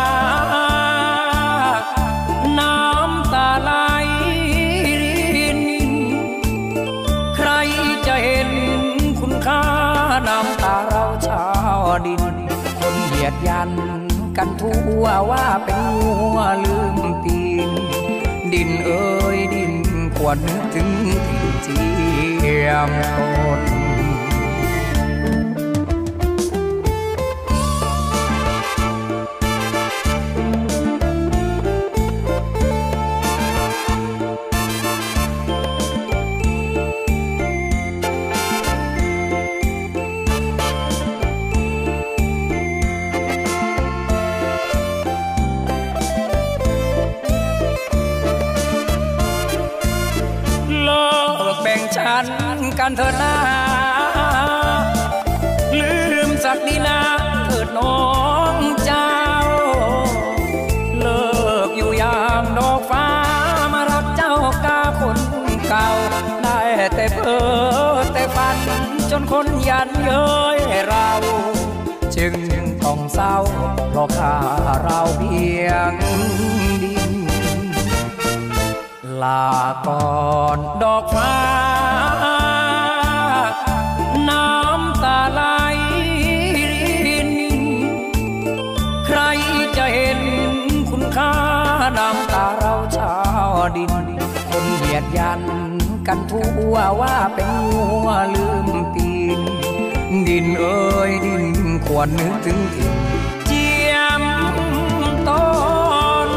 น้ำตาไหลรินใครจะเห็นคุณค่าน้ำตาเราชาวดินคนเหยียดยันกันทั่วว่าเป็นงัวลืมตีนดินเอ้ยดินควรนึกถึงถิ่นเจียมตนฉันกันเถิดนะลืมศักดินาเถิดน้องเจ้าเลิกอยู่อย่างดอกฟ้ามารักเจ้ากาคนเก่าได้แต่เพ้อแต่ฝันจนคนยันเย้ยเราจึงต้องเศร้าเพราะข้าเราเพียงดินลาก่อนดอกฟ้าน้ำตาไหลรินใครจะเห็นคุณค่าน้ำตาเราชาวดินคนเหยียดยันกันทั่วว่าเป็นงัวลืมตีนดินเอ้ยดินควรนึกถึงถิ่นเจียมต้น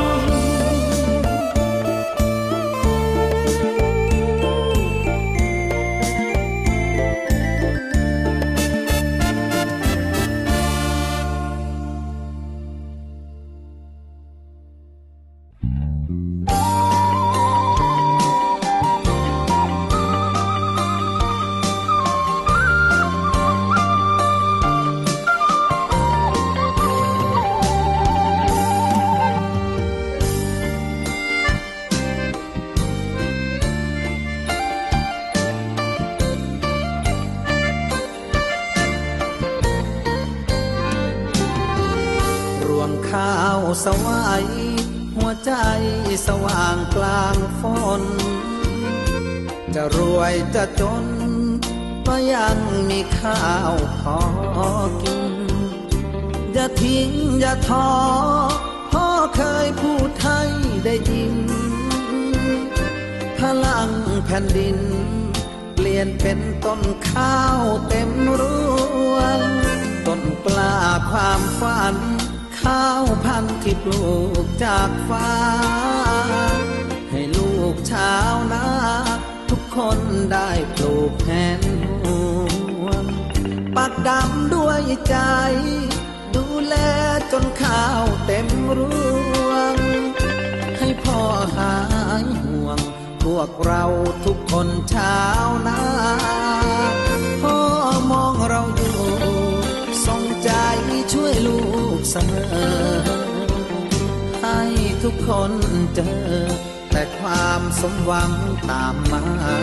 ข้าวสวายหัวใจสว่างกลางฝนจะรวยจะจนก็ยังมีข้าวพอกินอย่าทิ้งอย่าท้อพ่อเคยพูดให้ได้ยินพลังแผ่นดินเปลี่ยนเป็นต้นข้าวเต็มรวงต้นกล้าความฝันข้าวพันธุ์ที่ปลูกจากฟ้าให้ลูกชาวนาทุกคนได้ปลูกแทนห่วงปักดำด้วยใจดูแลจนข้าวเต็มรวงให้พ่อหายห่วงพวกเราทุกคนชาวนาพ่อมองเราอยู่ส่งใจช่วยลูกเสมอให้ทุกคนเจอแต่ความสมหวังตามมา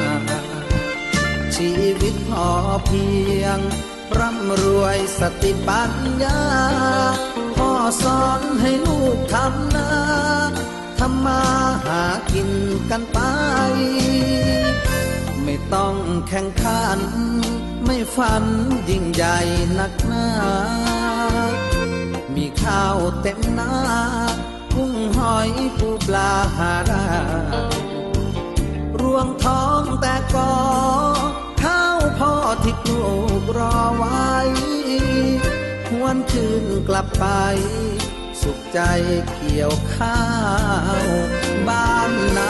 ชีวิตพอเพียงร่ำรวยสติปัญญาพ่อสอนให้ลูกทำนาทำมาหากินกันไปไม่ต้องแข่งขันไม่ฝันยิ่งใหญ่นักหนามีข้าวเต็มนากุ้งหอยปูปลาหาได้รวงทองแต่ก่อข้าวพ่อที่ลูกรอไว้หวนคืนกลับไปสุขใจเกี่ยวข้าวบ้านนา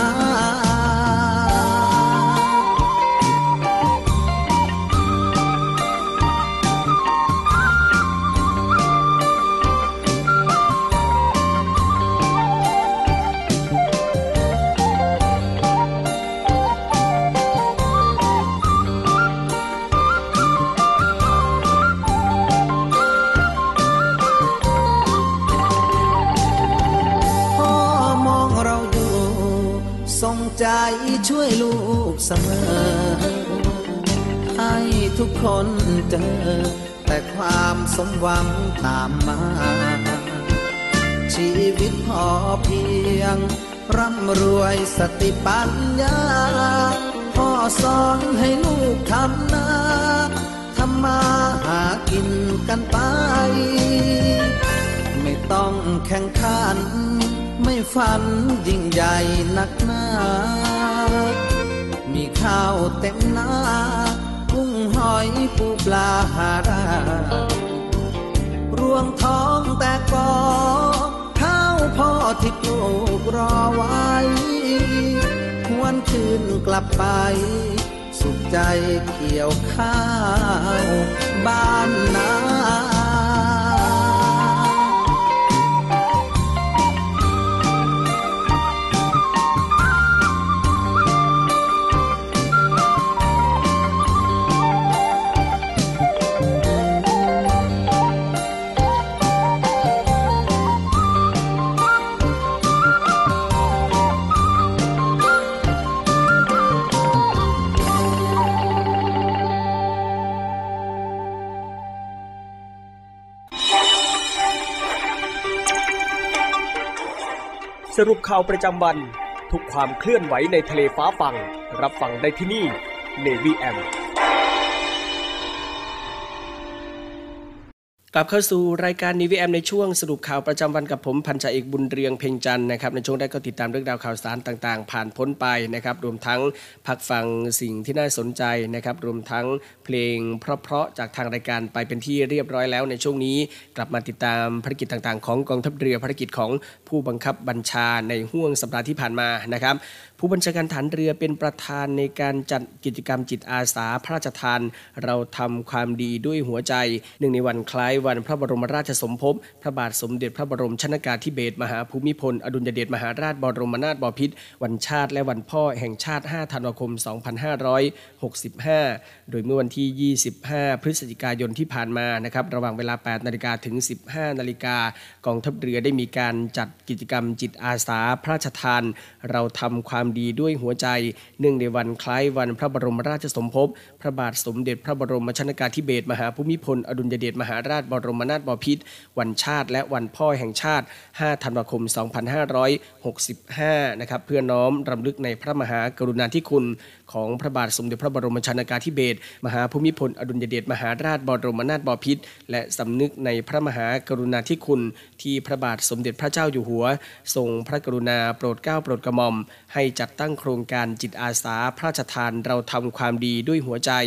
ใจช่วยลูกเสมอให้ทุกคนเจอแต่ความสมหวังตามมาชีวิตพอเพียงร่ำรวยสติปัญญาพ่อสอนให้ลูกทำนาทำมาหากินกันไปไม่ต้องแข่งขันไม่ฝันยิ่งใหญ่นักหนามีข้าวเต็มนากุ้งหอยปูปลาหาได้รวงทองแต่ก่อข้าวพ่อที่ปลูกรอไว้หวนคืนกลับไปสุขใจเกี่ยวข้าวบ้านนาสรุปข่าวประจำวันทุกความเคลื่อนไหวในทะเลฟ้าฟังรับฟังได้ที่นี่ Navy AM กลับเข้าสู่รายการ Navy AM ในช่วงสรุปข่าวประจำวันกับผมพันจ่าเอกบุญเรืองเพ็งจันทร์นะครับในช่วงแรกก็ติดตามเรื่องราวข่าวสารต่างๆผ่านพ้นไปนะครับรวมทั้งพักฟังสิ่งที่น่าสนใจนะครับรวมทั้งเพลงเพราะๆจากทางรายการไปเป็นที่เรียบร้อยแล้วในช่วงนี้กลับมาติดตามภารกิจต่างๆของกองทัพเรือภารกิจของผู้บังคับบัญชาในห้วงสัปดาห์ที่ผ่านมานะครับผู้บัญชาการฐานเรือเป็นประธานในการจัดกิจกรรมจิตอาสาพระราชทานเราทำความดีด้วยหัวใจเนื่องในวันคล้ายวันพระบรมราชสมภพพระบาทสมเด็จพระบรมชนกาธิเบศรมหาภูมิพลอดุลยเดชมหาราชบรมนาถบพิตรวันชาติและวันพ่อแห่งชาติ5ธันวาคม2565โดยเมื่อวันที่25พฤศจิกายนที่ผ่านมานะครับระหว่างเวลา 8 นาฬิกาถึง 15 นาฬิกากองทัพเรือได้มีการจัดกิจกรรมจิตอาสาพระราชทานเราทำความดีด้วยหัวใจเนื่องในวันคล้ายวันพระบรมราชสมภพพระบาทสมเด็จพระบรมชนกาธิเบศรมหาภูมิพลอดุลยเดชมหาราชบรมนาถบพิตรวันชาติและวันพ่อแห่งชาติ5ธันวาคม2565นะครับเพื่อน้อมรำลึกในพระมหากรุณาธิคุณของพระบาทสมเด็จพระบรมชนกาธิเบศรมหาภูมิพลอดุลยเดชมหาราชบรมนาถบพิตรและสำนึกในพระมหากรุณาธิคุณที่พระบาทสมเด็จพระเจ้าอยู่หัวทรงพระกรุณาโปรดเกล้าโปรดกระหม่อมให้จัดตั้งโครงการจิตอาสาพระราชทานเราทำความดีด้วยหัวใจ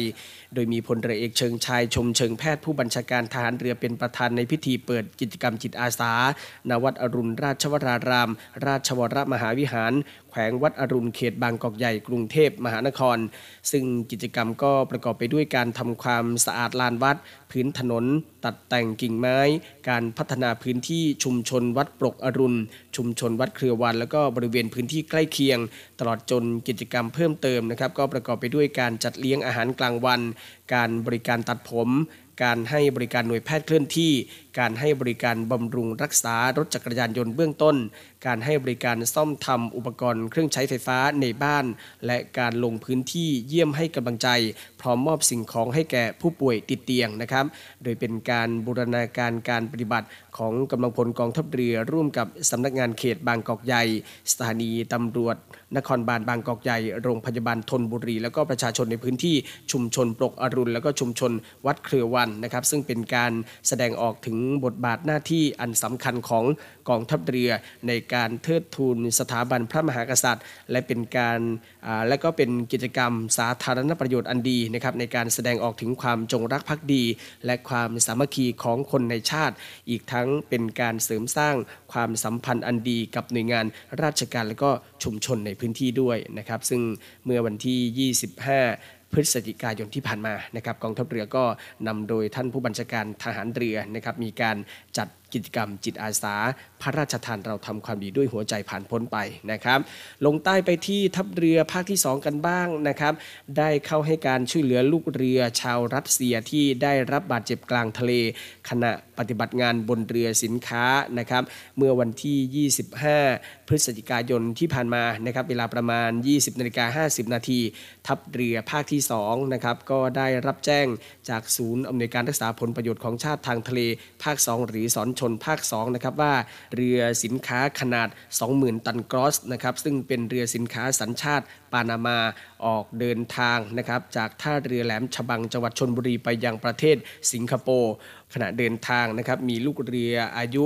โดยมีพลเรือเอกเชิงชายชมเชิงแพทย์ผู้บัญชาการทหารเรือเป็นประธานในพิธีเปิดกิจกรรมจิตอาสาณวัดอรุณราชวรารามราชวรมหาวิหารแขวงวัดอรุณเขตบางกอกใหญ่กรุงเทพมหานครซึ่งกิจกรรมก็ประกอบไปด้วยการทำความสะอาดลานวัดพื้นถนนตัดแต่งกิ่งไม้การพัฒนาพื้นที่ชุมชนวัดปลกอรุณชุมชนวัดเครือวันแล้วก็บริเวณพื้นที่ใกล้เคียงตลอดจนกิจกรรมเพิ่มเติมนะครับก็ประกอบไปด้วยการจัดเลี้ยงอาหารกลางวันการบริการตัดผมการให้บริการหน่วยแพทย์เคลื่อนที่การให้บริการบำรุงรักษารถจักรยานยนต์เบื้องต้นการให้บริการซ่อมทำอุปกรณ์เครื่องใช้ไฟฟ้าในบ้านและการลงพื้นที่เยี่ยมให้กำลังใจพร้อมมอบสิ่งของให้แก่ผู้ป่วยติดเตียงนะครับโดยเป็นการบูรณาการการปฏิบัติของกำลังพลกองทัพเรือร่วมกับสำนักงานเขตบางกอกใหญ่สถานีตำรวจนครบาลบางกอกใหญ่โรงพยาบาลธนบุรีแล้วก็ประชาชนในพื้นที่ชุมชนปลกอรุณแล้วก็ชุมชนวัดเครือวันนะครับซึ่งเป็นการแสดงออกถึงบทบาทหน้าที่อันสำคัญของกองทัพเรือในการเทิดทูนสถาบันพระมหากษัตริย์และเป็นการและก็เป็นกิจกรรมสาธารณประโยชน์อันดีนะครับในการแสดงออกถึงความจงรักภักดีและความสามัคคีของคนในชาติอีกทั้งเป็นการเสริมสร้างความสัมพันธ์อันดีกับหน่วยงานราชการและก็ชุมชนในพื้นที่ด้วยนะครับซึ่งเมื่อวันที่25พฤศจิกายนที่ผ่านมานะครับกองทัพเรือก็นำโดยท่านผู้บัญชาการทหารเรือนะครับมีการจัดกิจกรรมจิตอาสาพระราชทานเราทำความดีด้วยหัวใจผ่านพ้นไปนะครับลงใต้ไปที่ทัพเรือภาคที่2กันบ้างนะครับได้เข้าให้การช่วยเหลือลูกเรือชาวรัสเซียที่ได้รับบาดเจ็บกลางทะเลขณะปฏิบัติงานบนเรือสินค้านะครับเมื่อวันที่25พฤศจิกายนที่ผ่านมานะครับเวลาประมาณ 20:50 นาทีทัพเรือภาคที่2นะครับก็ได้รับแจ้งจากศูนย์อำนวยการรักษาผลประโยชน์ของชาติทางทะเลภาค2หรือสอนชนภาค2นะครับว่าเรือสินค้าขนาด 20,000 ตันกรอสนะครับซึ่งเป็นเรือสินค้าสัญชาติปานามาออกเดินทางนะครับจากท่าเรือแหลมฉบังจังหวัดชลบุรีไปยังประเทศสิงคโปร์ขณะเดินทางนะครับมีลูกเรืออายุ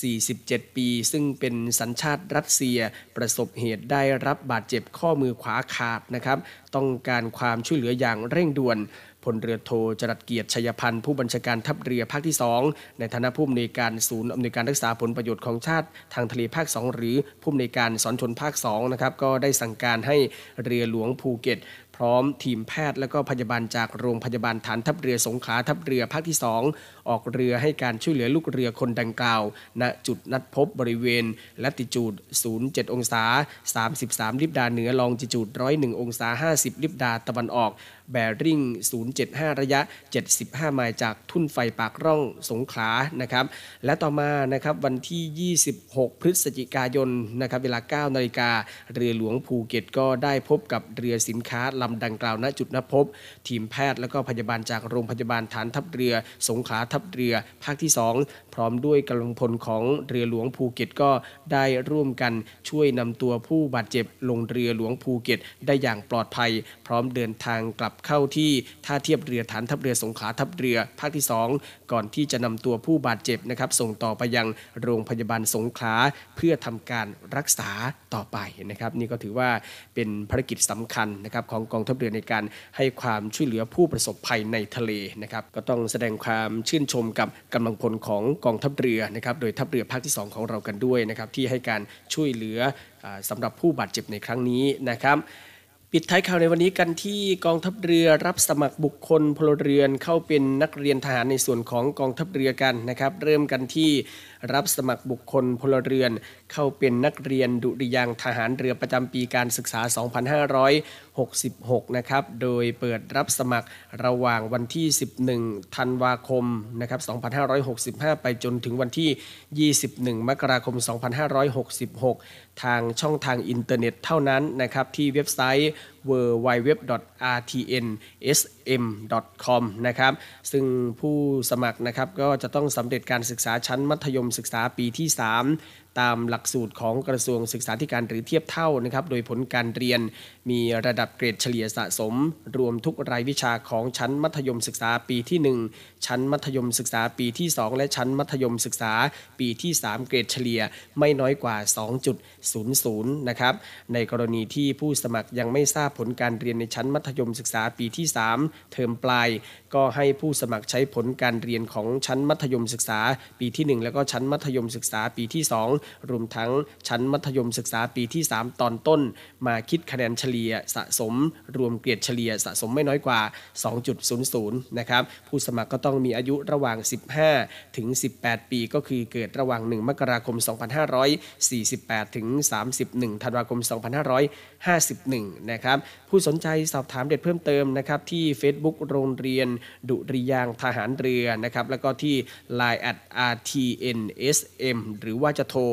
47ปีซึ่งเป็นสัญชาติรัสเซียประสบเหตุได้รับบาดเจ็บข้อมือขวาขาดนะครับต้องการความช่วยเหลืออย่างเร่งด่วนพลเรือโทจรัสเกียรติชัยพันธ์ผู้บัญชาการทัพเรือภาคที่2ในฐานะผู้อำนวยการศูนย์อำนวยการรักษาผลประโยชน์ของชาติทางทะเลภาค2หรือผู้อำนวยการสอนชนภาค2นะครับก็ได้สั่งการให้เรือหลวงภูเก็ตพร้อมทีมแพทย์และก็พยาบาลจากโรงพยาบาลฐานทัพเรือสงขลาทัพเรือภาคที่2ออกเรือให้การช่วยเหลือลูกเรือคนดังกล่าวณจุดนัดพบบริเวณลัติจูด07องศา33ลิบดาเหนือลองจิจูด101องศา50ลิบดาตะวันออกแบริ่ง075ระยะ75ไมล์จากทุ่นไฟปากร่องสงขลานะครับและต่อมานะครับวันที่26พฤศจิกายนนะครับเวลา 9 นาฬิกาเรือหลวงภูเก็ตก็ได้พบกับเรือสินค้าลำดังกล่าวณจุดนัดพบทีมแพทย์และก็พยาบาลจากโรงพยาบาลฐานทัพเรือสงขลาทัพเรือภาคที่2พร้อมด้วยกำลังพลของเรือหลวงภูเก็ตก็ได้ร่วมกันช่วยนำตัวผู้บาดเจ็บลงเรือหลวงภูเก็ตได้อย่างปลอดภัยพร้อมเดินทางกลับเข้าที่ท่าเทียบเรือฐานทัพเรือสงขลาทัพเรือภาคที่2ก่อนที่จะนำตัวผู้บาดเจ็บนะครับส่งต่อไปยังโรงพยาบาลสงขลาเพื่อทำการรักษาต่อไปนะครับนี่ก็ถือว่าเป็นภารกิจสำคัญนะครับของกองทัพเรือในการให้ความช่วยเหลือผู้ประสบภัยในทะเลนะครับก็ต้องแสดงความชื่นชมกับกำลังพลของกองทัพเรือนะครับโดยทัพเรือภาคที่2ของเรากันด้วยนะครับที่ให้การช่วยเหลือสำหรับผู้บาดเจ็บในครั้งนี้นะครับปิดท้ายข่าวในวันนี้กันที่กองทัพเรือรับสมัครบุคคลพลเรือนเข้าเป็นนักเรียนทหารในส่วนของกองทัพเรือกันนะครับเริ่มกันที่รับสมัครบุคคลพลเรือนเข้าเป็นนักเรียนดุริยางค์ทหารเรือประจำปีการศึกษา 2566 นะครับโดยเปิดรับสมัครระหว่างวันที่ 11 ธันวาคมนะครับ 2565 ไปจนถึงวันที่ 21 มกราคม 2566 ทางช่องทางอินเทอร์เน็ตเท่านั้นนะครับที่เว็บไซต์ www.rtnsm.com นะครับซึ่งผู้สมัครนะครับก็จะต้องสำเร็จการศึกษาชั้นมัธยมศึกษาปีที่ 3 ตามหลักสูตรของกระทรวงศึกษาธิการหรือเทียบเท่านะครับโดยผลการเรียนมีระดับเกรดเฉลี่ยสะสมรวมทุกรายวิชาของชั้นมัธยมศึกษาปีที่ 1 ชั้นมัธยมศึกษาปีที่ 2 และชั้นมัธยมศึกษาปีที่ 3 เกรดเฉลี่ยไม่น้อยกว่า 2.00 นะครับในกรณีที่ผู้สมัครยังไม่ทราบผลการเรียนในชั้นมัธยมศึกษาปีที่3เทอมปลายก็ให้ผู้สมัครใช้ผลการเรียนของชั้นมัธยมศึกษาปีที่1แล้วก็ชั้นมัธยมศึกษาปีที่2รวมทั้งชั้นมัธยมศึกษาปีที่3ตอนต้นมาคิดคะแนนเฉลี่ยสะสมรวมเกรดเฉลี่ยสะสมไม่น้อยกว่า 2.00 นะครับผู้สมัครก็ต้องมีอายุระหว่าง15ถึง18ปีก็คือเกิดระหว่าง1มกราคม2548ถึง31ธันวาคม2551นะครับผู้สนใจสอบถามเด็ดเพิ่มเติมนะครับที่ Facebook โรงเรียนดุริยางค์ทหารเรือนะครับแล้วก็ที่ Line @rtnsm หรือว่าจะโทร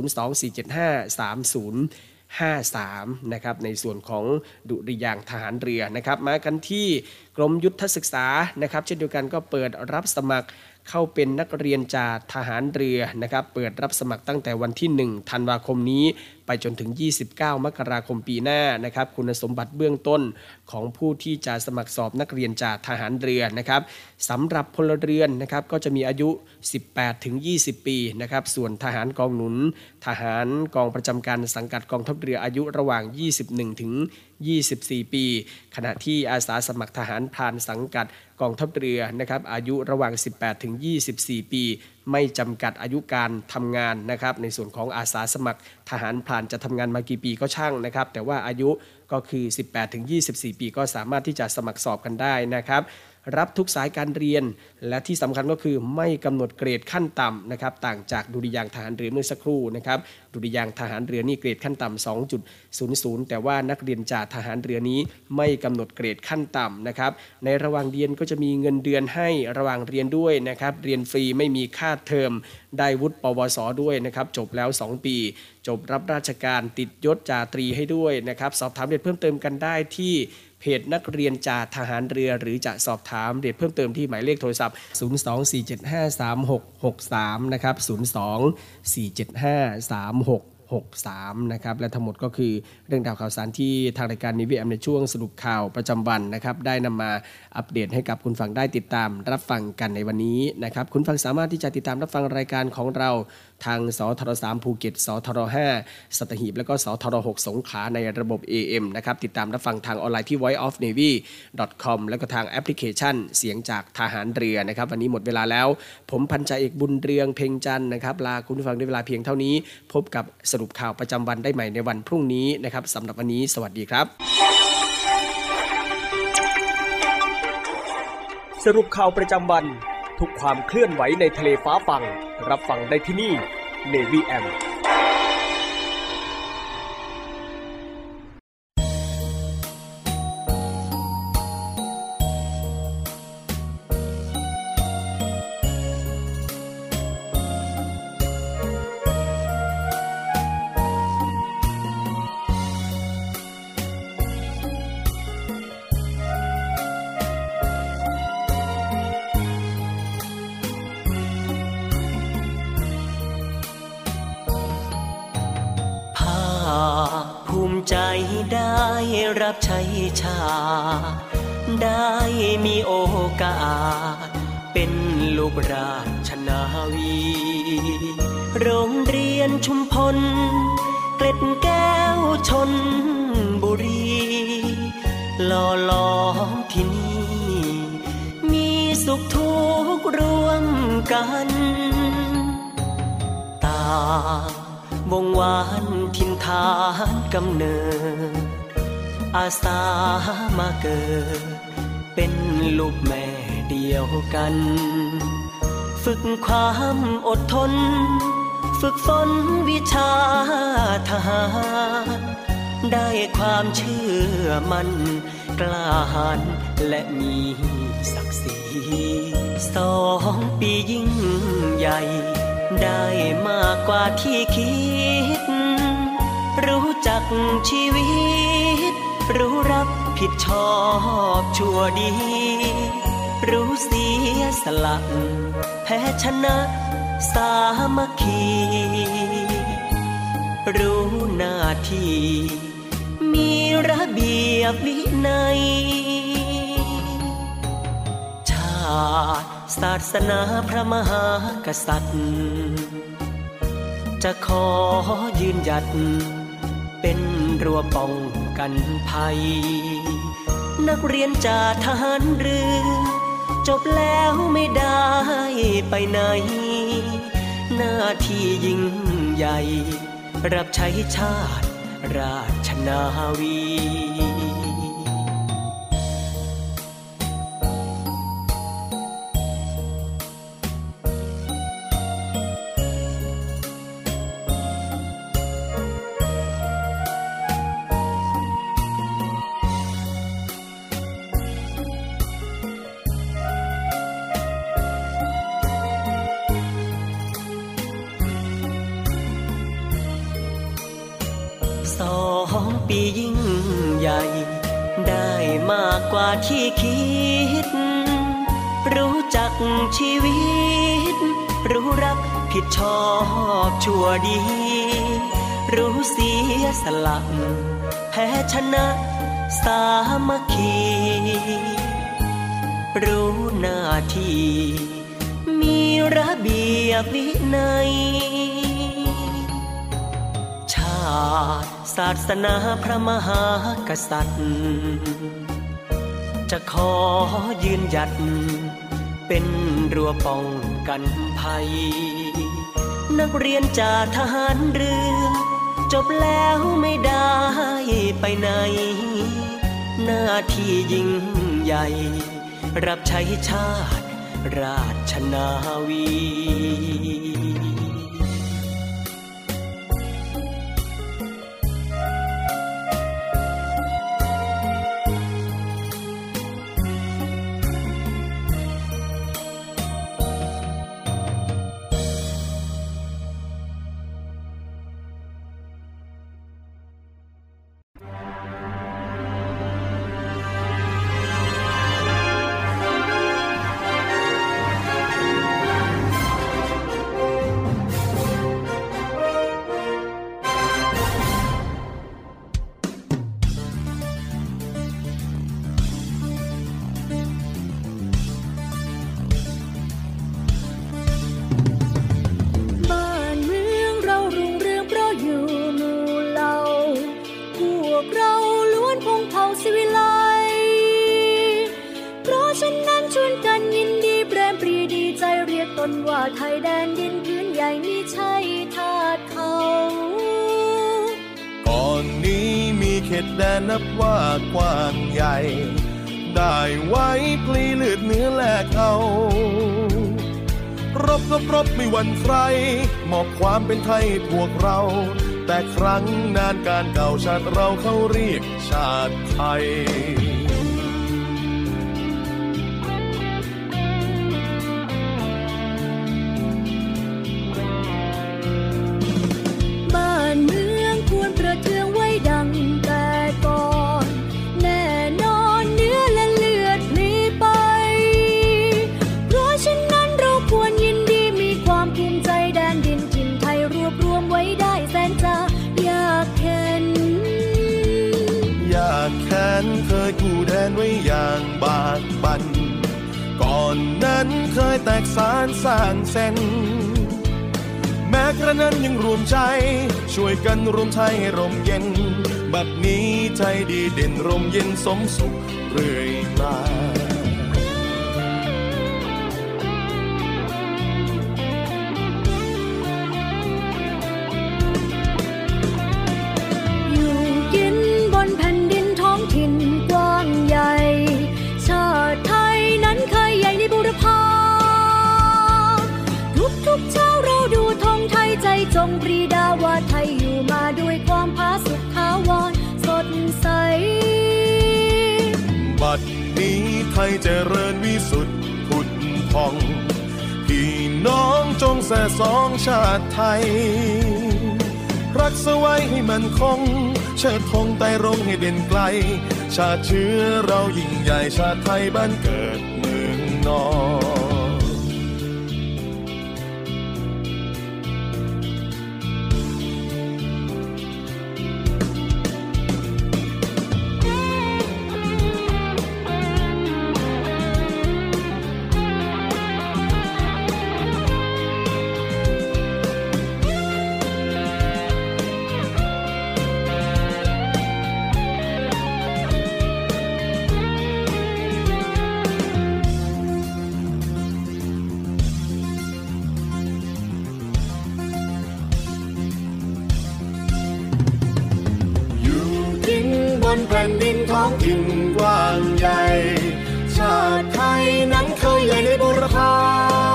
024753053 นะครับในส่วนของดุริยางค์ทหารเรือนะครับมากันที่กรมยุทธศึกษานะครับเช่นเดียวกันก็เปิดรับสมัครเข้าเป็นนักเรียนจ่าทหารเรือนะครับเปิดรับสมัครตั้งแต่วันที่1ธันวาคมนี้ไปจนถึง29มกราคมปีหน้านะครับคุณสมบัติเบื้องต้นของผู้ที่จะสมัครสอบนักเรียนจ่าทหารเรือนะครับสำหรับพลเรือนนะครับก็จะมีอายุ18ถึง20ปีนะครับส่วนทหารกองหนุนทหารกองประจำการสังกัดกองทัพเรืออายุระหว่าง21ถึง24ปีขณะที่อาสาสมัครทหารพรานสังกัดกองทัพเรือนะครับอายุระหว่าง18ถึง24ปีไม่จำกัดอายุการทำงานนะครับในส่วนของอาสาสมัครทหารพรานจะทำงานมากี่ปีก็ช่างนะครับแต่ว่าอายุก็คือ18ถึง24ปีก็สามารถที่จะสมัครสอบกันได้นะครับรับทุกสายการเรียนและที่สำคัญก็คือไม่กำหนดเกรดขั้นต่ำนะครับต่างจากดุริยางค์ทหารเรือเมื่อสักครู่นะครับดุริยางค์ทหารเรือนี่เกรดขั้นต่ำ 2.00 แต่ว่านักเรียนจ่าทหารเรือนี้ไม่กำหนดเกรดขั้นต่ำนะครับในระหว่างเรียนก็จะมีเงินเดือนให้ระหว่างเรียนด้วยนะครับเรียนฟรีไม่มีค่าเทอมได้วุฒิปวสด้วยนะครับจบแล้ว2ปีจบรับราชการติดยศจ่าตรีให้ด้วยนะครับสอบถามเด็ดเพิ่มเติมกันได้ที่เพจนักเรียนจ่าทหารเรือหรือจะสอบถามเด็ดเพิ่มเติมที่หมายเลขโทรศัพท์ 024753663 นะครับ 024753663 นะครับและทั้งหมดก็คือเรื่องราวข่าวสารที่ทางรายการนิวแอมในช่วงสรุปข่าวประจำวันนะครับได้นำมาอัปเดตให้กับคุณฟังได้ติดตามรับฟังกันในวันนี้นะครับคุณฟังสามารถที่จะติดตามรับฟังรายการของเราทางสทร3ภูเก็ตสทร5สัตหีบและก็สทร6สงขลาในระบบ AM นะครับติดตามรับฟังทางออนไลน์ที่ voiceofnavy.com แล้วก็ทางแอปพลิเคชันเสียงจากทหารเรือนะครับวันนี้หมดเวลาแล้วผมพันจ่าเอกบุญเรืองเพ็งจันทร์นะครับลาคุณผู้ฟังด้วยเวลาเพียงเท่านี้พบกับสรุปข่าวประจำวันได้ใหม่ในวันพรุ่งนี้นะครับสำหรับวันนี้สวัสดีครับสรุปข่าวประจำวันทุกความเคลื่อนไหวในทะเลฟ้าฟังรับฟังได้ที่นี่ Navy AM ภูมิใจได้รับใช้ชาได้มีโอกาสเป็นลูกราชนาวีโรงเรียนชุมพลเกล็ดแก้วชนบุรีหล่อหลอมที่นี่มีสุขทุกข์ร่วมกันตาวงวานทินฐานกำเนิดอาสามาเกิดเป็นลูกแม่เดียวกันฝึกความอดทนฝึกฝนวิชาทหารได้ความเชื่อมั่นกล้าหาญและมีศักดิ์ศรี2 ปียิ่งใหญ่ได้มากกว่าที่คิดรู้จักชีวิตรู้รับผิดชอบชั่วดีรู้เสียสละแพ้ชนะสามัคคีรู้หน้าที่มีระเบียบวินัยชาติศาสนาพระมหากษัตริย์จะขอยืนหยัดเป็นรั้วป้องกันภัยนักเรียนจากทหารเรือจบแล้วไม่ได้ไปไหนหน้าที่ยิ่งใหญ่รับใช้ชาติราชนาวี2 ปียิ่งใหญ่ได้มากกว่าที่คิดรู้จักชีวิตรู้รักผิดชอบชั่วดีรู้เสียสละแพ้ชนะสามัคคีรู้หน้าที่มีระเบียบวินัยชาติศาสนาพระมหากษัตริย์จะขอยืนหยัดเป็นรั้วป้องกันภัยนักเรียนจากทหารเรือจบแล้วไม่ได้ไปไหนหน้าที่ยิ่งใหญ่รับใช้ชาติราชนาวีว่าไทยแดนดินพื้นใหญ่มิใช่ทาสเขาก่อนนี้มีเขตแดนนับว่ากว้างใหญ่ได้ไว้พลีเลือดเนื้อแลกเอารบไม่หวั่นใครมอบความเป็นไทยพวกเราแต่ครั้งนานการเก่าชาติเราเขาเรียกชาติไทยเคยกู้แดนไว้อย่างบากบั่นก่อนนั้นเคยแตกสานสร้างเส้นแม้กระนั้นยังรวมใจช่วยกันรวมไทยให้ร่มเย็นบัดนี้ใจดีเด่นร่มเย็นสมสุขเรื่อยมาจงปรีดาว่าไทยอยู่มาด้วยความผาสุกขาวรสดใสบัดนี้ไทยเจริญวิสุทธิ์ผุดผ่องพี่น้องจงแส่สองชาติไทยรักษาไว้ให้มันคงเชิดธงไต่รงให้เด่นไกลชาติเชื้อเรายิ่งใหญ่ชาติไทยบ้านเกิดเมืองนอนแผ่นดินท้องถิ่นกว้างใหญ่ชาติไทยนั้นเคยใหญ่ในบุรพา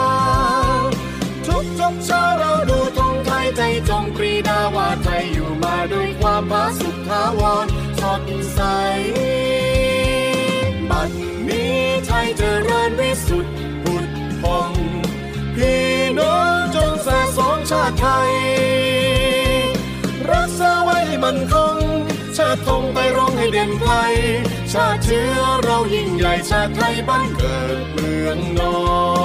ทุกเช้าเราดูธงไทยใจจงปรีดาว่าไทยอยู่มาด้วยความผาสุกถาวรสดใสบัดนี้ไทยเจริญวิสุทธิ์ผุดผ่องพี่น้องจงสะสมชาติไทยรักษาไว้ให้มั่นคงชาติธงไปร้องให้เด่นไกลชาติเชื้อเรายิ่งใหญ่ชาติไทยบ้านเกิดเมืองนอน